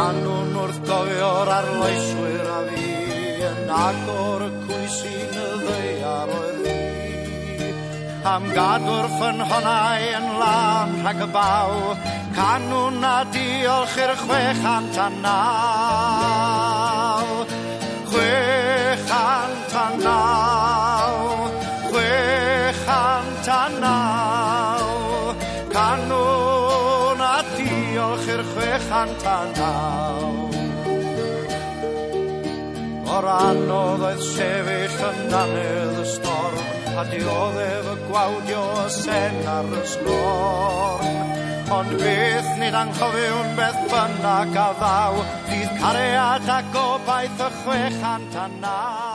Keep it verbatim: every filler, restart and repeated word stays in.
Canwn wrth gofio'r arloeswyr a fi, yn agor y cwysyn y ddeiar oedd fi. Am gadw'r ffynhonnau yn lan rhag y baw, canwn a diolch i'r chwe chant a naw. Chwe chant a naw, chwe chant a naw, canwn a diolch i'r chwe chant a naw. O'r anodd oedd sefyll yn dannedd y storm, a dioddef y gwawdio y sen ar y sgorn. Ond beth nid anghofiwn beth bynnag a ddaw, fydd cariad a gobaith y chwe chant a naw.